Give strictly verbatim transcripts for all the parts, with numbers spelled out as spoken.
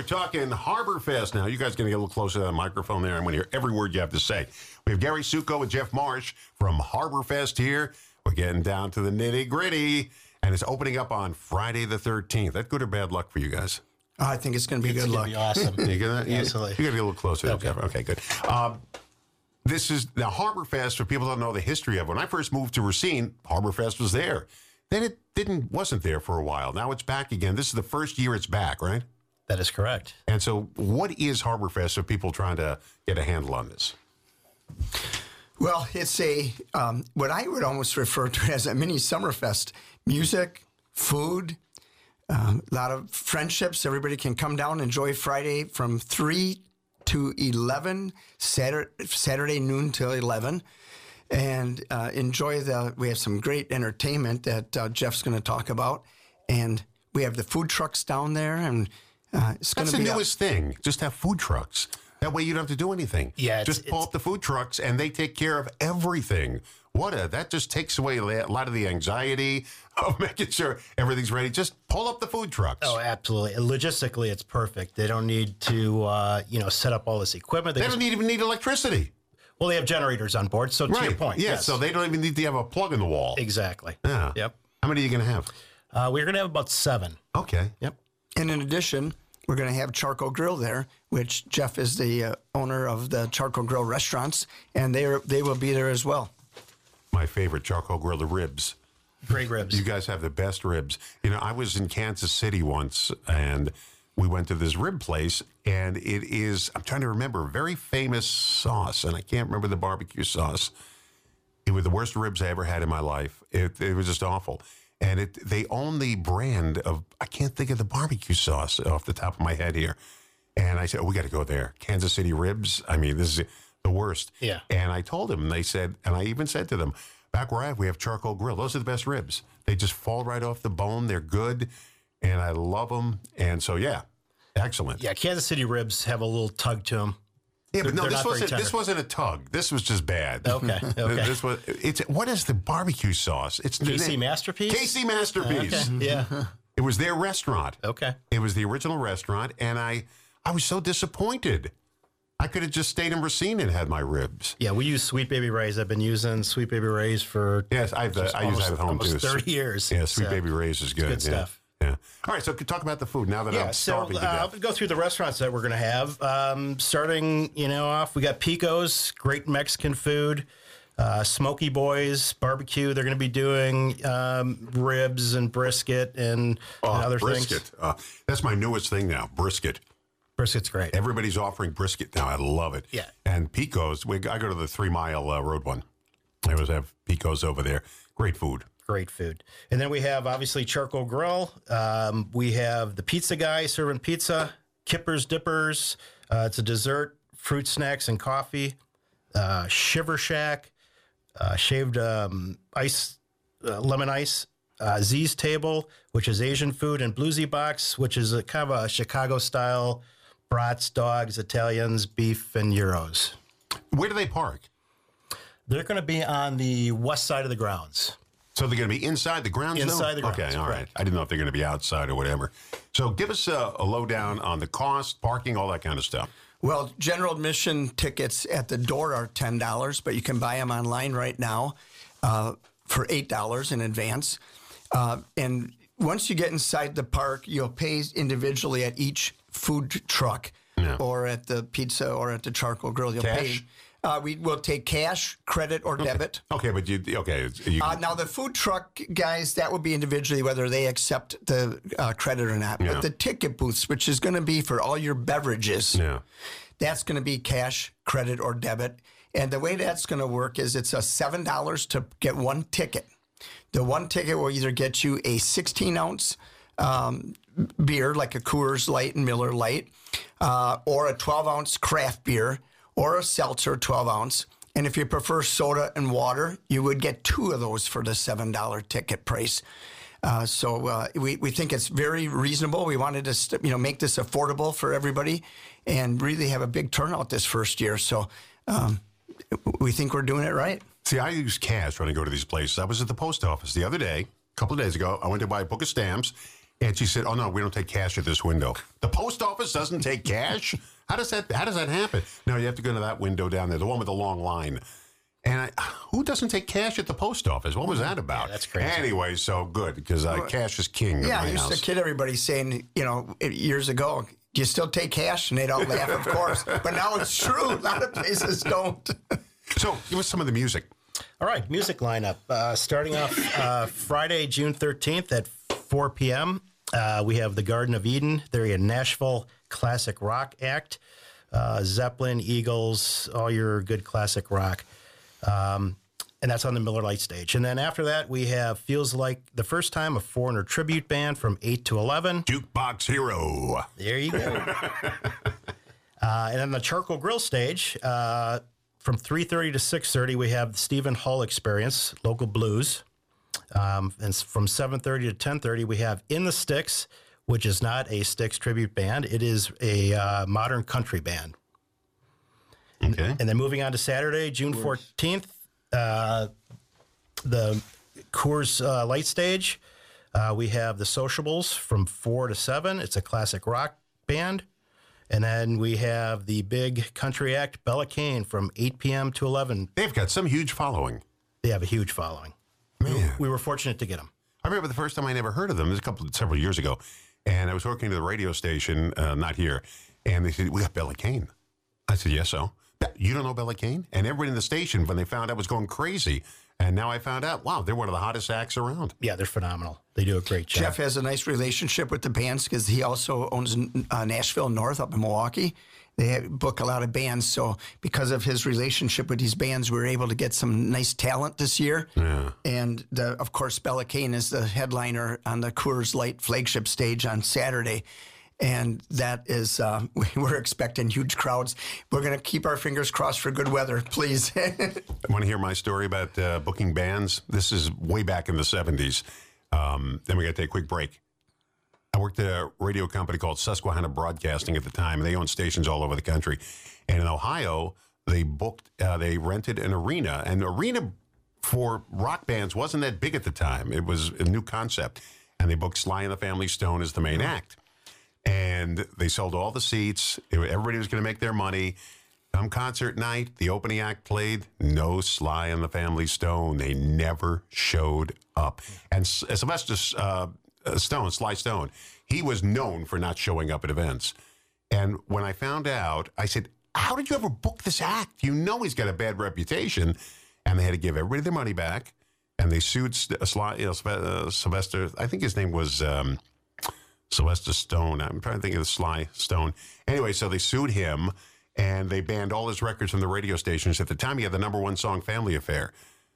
we're talking HarborFest now. You guys going to get a little closer to that microphone there. I'm going to hear every word you have to say. We have Gary Succo and Jeff Marsh from HarborFest here. We're getting down to the nitty-gritty, and it's opening up on Friday the thirteenth. That good or bad luck for you guys? I think it's going to be it's good gonna luck. Be awesome. You got to Absolutely. You got to be a little closer, Okay. Jeff. Okay, good. Um, this is now HarborFest. For people who don't know the history of it, when I first moved to Racine, HarborFest was there. Then it didn't wasn't there for a while. Now it's back again. This is the first year it's back, right? That is correct. And so, what is HarborFest for people trying to get a handle on this? Well, it's a um, what I would almost refer to as a mini Summerfest. Music, food, um, a lot of friendships. Everybody can come down and enjoy Friday from three to eleven, Saturday, Saturday noon till eleven, and uh, enjoy the. We have some great entertainment that uh, Jeff's going to talk about, and we have the food trucks down there, and uh, it's going That's to the be newest thing. Just have food trucks. That way you don't have to do anything. Yeah, it's- just pull it's- up the food trucks and they take care of everything. What a that just takes away a lot of the anxiety of making sure everything's ready. Just pull up the food trucks. Oh, absolutely. Logistically, it's perfect. They don't need to, uh, you know, set up all this equipment. They just, don't need, even need electricity. well, they have generators on board. So to Right. your point, Yeah, yes. so they don't even need to have a plug in the wall. exactly. Yeah. Yep. How many are you going to have? Uh, we're going to have about seven. Okay. Yep. And in addition, we're going to have Charcoal Grill there, which Jeff is the uh, owner of the Charcoal Grill restaurants, and they are, they will be there as well. My favorite, Charcoal Grill, the ribs. Great ribs. You guys have the best ribs. You know, I was in Kansas City once, and we went to this rib place, and it is, I'm trying to remember, a very famous sauce, and I can't remember the barbecue sauce. It was the worst ribs I ever had in my life. It, it was just awful. And it they own the brand of, I can't think of the barbecue sauce off the top of my head here. And I said, oh, we got to go there. Kansas City ribs. I mean, this is the worst. Yeah. And I told them, and they said, and I even said to them, back where I have, we have Charcoal Grill. Those are the best ribs. They just fall right off the bone. They're good, and I love them. And so, yeah, excellent. yeah, Kansas City ribs have a little tug to them. Yeah, but no, they're this not very wasn't. This tender. wasn't a tug. This was just bad. Okay, okay. This was. It's what is the barbecue sauce? It's K C Masterpiece? K C Masterpiece. Okay. Yeah. It was their restaurant. Okay. It was the original restaurant, and I, I was so disappointed. I could have just stayed in Racine and had my ribs. Yeah, we use Sweet Baby Ray's. I've been using Sweet Baby Ray's for Yes, I've, uh, I use almost, that at home almost too. thirty years. Yeah, Sweet So, Baby Ray's is good. good yeah. stuff. Yeah. All right, so talk about the food now that Yeah, I'm so starving to uh, death. we'll go through the restaurants that we're going to have. Um, starting, you know, off, we got Pico's, great Mexican food. Uh, Smoky Boys barbecue. They're going to be doing um, ribs and brisket and, Oh, and other brisket. things. Uh, that's my newest thing now, brisket. Brisket's great. Everybody's offering brisket now. I love it. Yeah. And Pico's, we, I go to the Three Mile uh, Road one. I always have Pico's over there. Great food. Great food. And then we have, obviously, Charcoal Grill. Um, we have the Pizza Guy serving pizza, Kippers Dippers. Uh, it's a dessert, fruit snacks, and coffee. Uh, Shiver Shack, uh, shaved um, ice, uh, lemon ice. Uh, Z's Table, which is Asian food, and Bluesy Box, which is a kind of a Chicago-style brats, dogs, Italians, beef, and gyros. Where do they park? They're going to be on the west side of the grounds. So they're going to be inside the grounds? though? Inside the grounds, Okay, all right. correct. I didn't know if they're going to be outside or whatever. So give us a, a lowdown on the cost, parking, all that kind of stuff. Well, general admission tickets at the door are ten dollars, but you can buy them online right now uh, for eight dollars in advance. Uh, and once you get inside the park, you'll pay individually at each food truck Yeah. or at the pizza or at the Charcoal Grill. You'll Cash? pay. Uh, we will take cash, credit, or debit. Okay, but you, okay. You, Uh, now, the food truck guys, that would be individually whether they accept the uh, credit or not. Yeah. But the ticket booths, which is going to be for all your beverages, yeah. that's going to be cash, credit, or debit. And the way that's going to work is it's a seven dollars to get one ticket. The one ticket will either get you a sixteen ounce um, beer, like a Coors Light and Miller Light, uh, or a twelve ounce craft beer, or a seltzer twelve ounce. And if you prefer soda and water, you would get two of those for the seven dollar ticket price. Uh, so uh, we, we think it's very reasonable. We wanted to st- you know make this affordable for everybody and really have a big turnout this first year. So um, we think we're doing it right. See, I use cash when I go to these places. I was at the post office the other day, a couple of days ago. I went to buy a book of stamps, And she said, "Oh no, we don't take cash at this window. The post office doesn't take cash. How does that? How does that happen? No, you have to go to that window down there, the one with the long line." And I, who doesn't take cash at the post office? What was that about? Yeah, that's crazy. Anyway, so good because uh, cash is king. Yeah, at I my used house. to kid everybody saying, you know, years ago, do you still take cash? And they'd all laugh, of course. But now it's true. A lot of places don't. So give us some of the music. All right, music lineup. Uh, starting off uh, Friday, June thirteenth at four p.m., uh, we have the Garden of Eden. They're a Nashville classic rock act. Uh, Zeppelin, Eagles, all your good classic rock. Um, and that's on the Miller Lite stage. And then after that, we have Feels Like the First Time, a Foreigner tribute band from eight to eleven. Jukebox Hero. There you go. uh, and on the Charcoal Grill stage, uh, from three thirty to six thirty, we have the Stephen Hull Experience, local blues. Um, and from seven thirty to ten thirty, we have In the Sticks, which is not a Styx tribute band. It is a uh, modern country band. Okay. And then moving on to Saturday, June fourteenth, uh, the Coors uh, Light Stage. Uh, we have the Sociables from four to seven. It's a classic rock band. And then we have the big country act, Bella Kane, from eight p.m. to eleven. They've got some huge following. They have a huge following. Man. We were fortunate to get them. I remember the first time I never heard of them. It was a couple several years ago, and I was working to the radio station, uh, not here, and they said, "We got Bella Kane." I said, "Yes, so you don't know Bella Kane?" And everybody in the station, when they found out, was going crazy. And now I found out, wow, they're one of the hottest acts around. Yeah, they're phenomenal. They do a great job. Jeff has a nice relationship with the bands because he also owns uh, Nashville North up in Milwaukee. They book a lot of bands. So because of his relationship with these bands, we were able to get some nice talent this year. Yeah. And the, of course, Bella Kane is the headliner on the Coors Light flagship stage on Saturday. And that is, uh, we're expecting huge crowds. We're going to keep our fingers crossed for good weather, please. Want to hear my story about uh, booking bands? This is way back in the seventies. Um, then we got to take a quick break. I worked at a radio company called Susquehanna Broadcasting at the time, and they owned stations all over the country. And in Ohio, they booked, uh, they rented an arena. And the arena for rock bands wasn't that big at the time. It was a new concept. And they booked Sly and the Family Stone as the main act. And they sold all the seats. It, everybody was going to make their money. Come concert night, the opening act played. No Sly and the Family Stone. They never showed up. And S- Sylvester uh, Stone, Sly Stone, he was known for not showing up at events. And when I found out, I said, "How did you ever book this act? You know he's got a bad reputation." And they had to give everybody their money back. And they sued Sly, you know, Sylvester. I think his name was. Um, Sylvester Stone. I'm trying to think of the Sly Stone. Anyway, so they sued him, and they banned all his records from the radio stations. At the time, he had the number one song, Family Affair.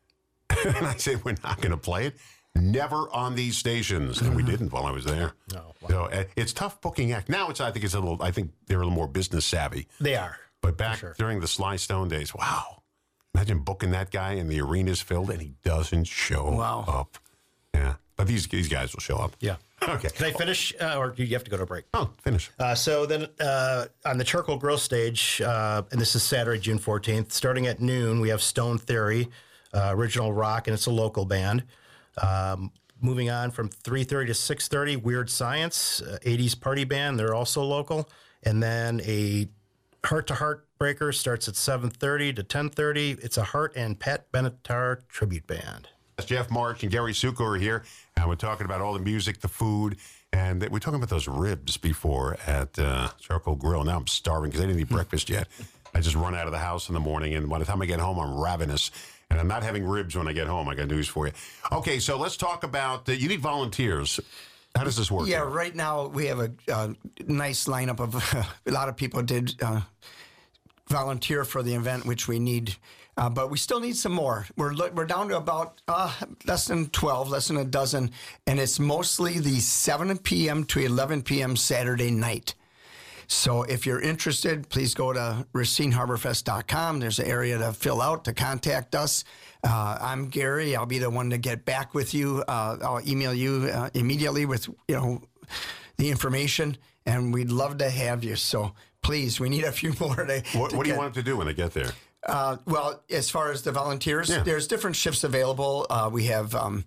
And I said, "We're not going to play it. Never on these stations." And we didn't while I was there. No, wow. So uh, it's tough booking act. Now it's, I think it's a little, I think they're a little more business savvy. They are. But back sure. during the Sly Stone days, wow. Imagine booking that guy and the arena's filled and he doesn't show Wow. up. Yeah. But these, these guys will show up. Yeah. Okay. Can I finish, uh, or do you have to go to a break? Oh, finish. Uh, so then uh, on the Charcoal Grill stage, uh, and this is Saturday, June fourteenth, starting at noon, we have Stone Theory, uh, original rock, and it's a local band. Um, moving on from three thirty to six thirty, Weird Science, uh, eighties party band. They're also local. And then a Heart to Heart Breaker starts at seven thirty to ten thirty. It's a Hart and Pat Benatar tribute band. Jeff March and Gary Suko are here, and we're talking about all the music, the food, and we're talking about those ribs before at uh, Charcoal Grill. Now I'm starving because I didn't eat breakfast yet. I just run out of the house in the morning, and by the time I get home, I'm ravenous. And I'm not having ribs when I get home. I got news for you. Okay, so let's talk about, uh, you need volunteers. How does this work? Yeah, here? right now we have a, a nice lineup of a lot of people did uh, volunteer for the event, which we need, uh, but we still need some more. We're we're down to about uh, less than twelve, less than a dozen, and it's mostly the seven p.m. to eleven p.m. Saturday night. So if you're interested, please go to racine harbor fest dot com. There's an area to fill out to contact us. Uh, I'm Gary. I'll be the one to get back with you. Uh, I'll email you uh, immediately with you know the information, and we'd love to have you. So please, we need a few more. To, What, to what do you get- want them to do when they get there? Uh, well, as far as the volunteers, Yeah. there's different shifts available. Uh, we have um,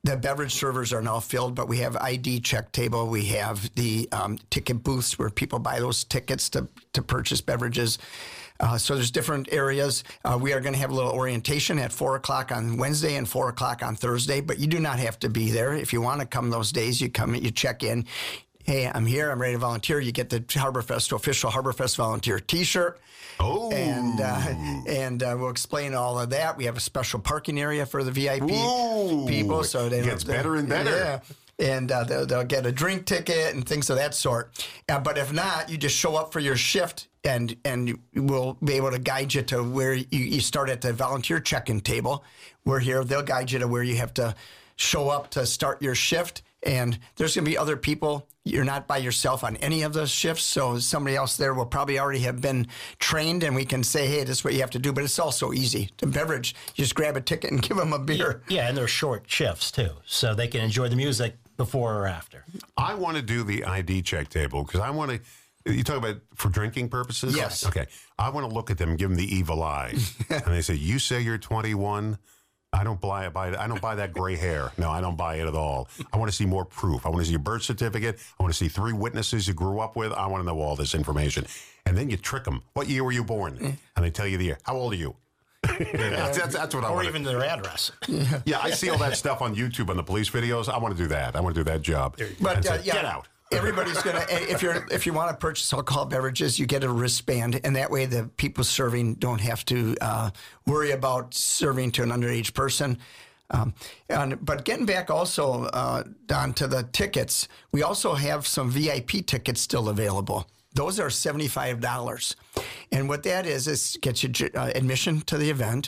the beverage servers are now filled, but we have I D check table. We have the um, ticket booths where people buy those tickets to, to purchase beverages. Uh, so there's different areas. Uh, we are going to have a little orientation at four o'clock on Wednesday and four o'clock on Thursday, but you do not have to be there. If you want to come those days, you come, you check in. Hey, I'm here. I'm ready to volunteer. You get the HarborFest official HarborFest volunteer T-shirt. Oh, and uh, and uh, we'll explain all of that. We have a special parking area for the V I P Ooh, people, so they it gets better and better. Yeah, and uh, they'll, they'll get a drink ticket and things of that sort. Uh, but if not, you just show up for your shift, and and we'll be able to guide you to where you, you start at the volunteer check-in table. We're here. They'll guide you to where you have to show up to start your shift. And there's going to be other people. You're not by yourself on any of those shifts. So somebody else there will probably already have been trained, and we can say, hey, this is what you have to do. But it's also easy. The beverage, you just grab a ticket and give them a beer. Yeah, and they're short shifts, too. So they can enjoy the music before or after. I want to do the I D check table because I want to. You talk about for drinking purposes? Yes. Okay. I want to look at them and give them the evil eye. And they say, you say you're twenty-one. I don't buy it. Buy it. I don't buy that gray hair. No, I don't buy it at all. I want to see more proof. I want to see your birth certificate. I want to see three witnesses you grew up with. I want to know all this information. And then you trick them. What year were you born? And they tell you the year. How old are you? that's, that's, that's what I Or want. even their address. Yeah, I see all that stuff on YouTube on the police videos. I want to do that. I want to do that job. But And uh, say, yeah, get out. Everybody's gonna. If you're if you want to purchase alcohol beverages, you get a wristband, and that way the people serving don't have to uh, worry about serving to an underage person. Um, and, but getting back also, uh, Don, to the tickets, we also have some V I P tickets still available. Those are seventy-five dollars. And what that is, is gets you uh, admission to the event,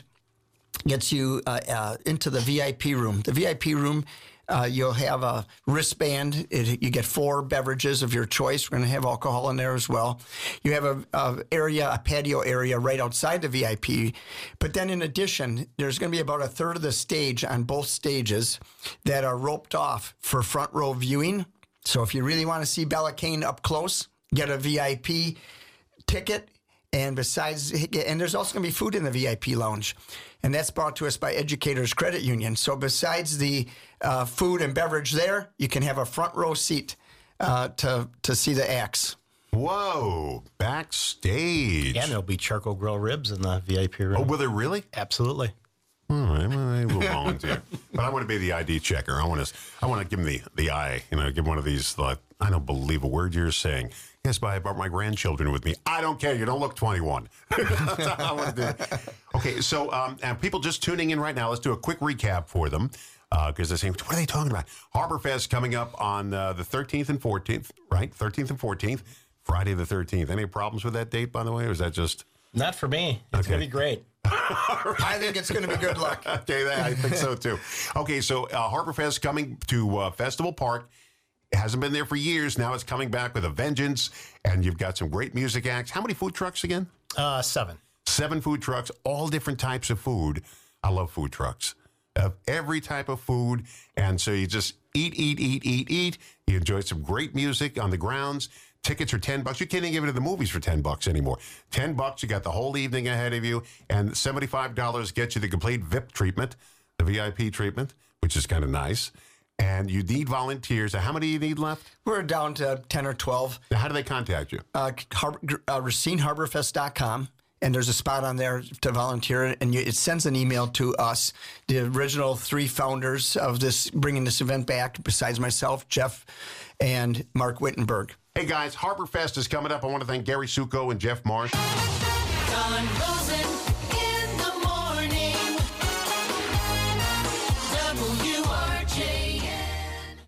gets you uh, uh, into the V I P room. The V I P room, uh, you'll have a wristband. It, you get four beverages of your choice. We're going to have alcohol in there as well. You have a, a area, a patio area right outside the V I P. But then in addition, there's going to be about a third of the stage on both stages that are roped off for front row viewing. So if you really want to see Bella Kane up close, get a V I P ticket. And besides, and there's also going to be food in the V I P lounge. And that's brought to us by Educators Credit Union. So besides the uh, food and beverage there, you can have a front row seat uh, to to see the acts. Whoa, backstage. Yeah, and there'll be charcoal grill ribs in the V I P room. Oh, will there really? Absolutely. All right, well, I will volunteer. But I want to be the I D checker. I want to I want to give him the, the eye, you know, give one of these, like, I don't believe a word you're saying. Yes, but I brought my grandchildren with me. I don't care. You don't look twenty-one. I want to do. Okay, so um, and people just tuning in right now, let's do a quick recap for them. Because uh, they're saying, what are they talking about? HarborFest coming up on uh, the thirteenth and fourteenth, right? thirteenth and fourteenth, Friday the thirteenth. Any problems with that date, by the way, or is that just... Not for me. It's Okay. going to be great. I think it's going to be good luck. Okay, that, I think so too. Okay, so uh, HarborFest coming to uh, Festival Park. It hasn't been there for years. Now it's coming back with a vengeance, and you've got some great music acts. How many food trucks again? Uh, seven. Seven food trucks, all different types of food. I love food trucks. Of every type of food. And so you just eat, eat, eat, eat, eat. You enjoy some great music on the grounds. Tickets are ten bucks. You can't even get to the movies for ten bucks anymore. ten bucks, you got the whole evening ahead of you. And seventy-five dollars gets you the complete V I P treatment, the V I P treatment, which is kind of nice. And you need volunteers. Now, how many do you need left? We're down to ten or twelve. Now, how do they contact you? Uh, Har- uh, Racine Harbor Fest dot com. And there's a spot on there to volunteer, and you, it sends an email to us, the original three founders of this, bringing this event back, besides myself, Jeff, and Mark Wittenberg. Hey, guys, HarborFest is coming up. I want to thank Gary Succo and Jeff Marsh. Don Rosen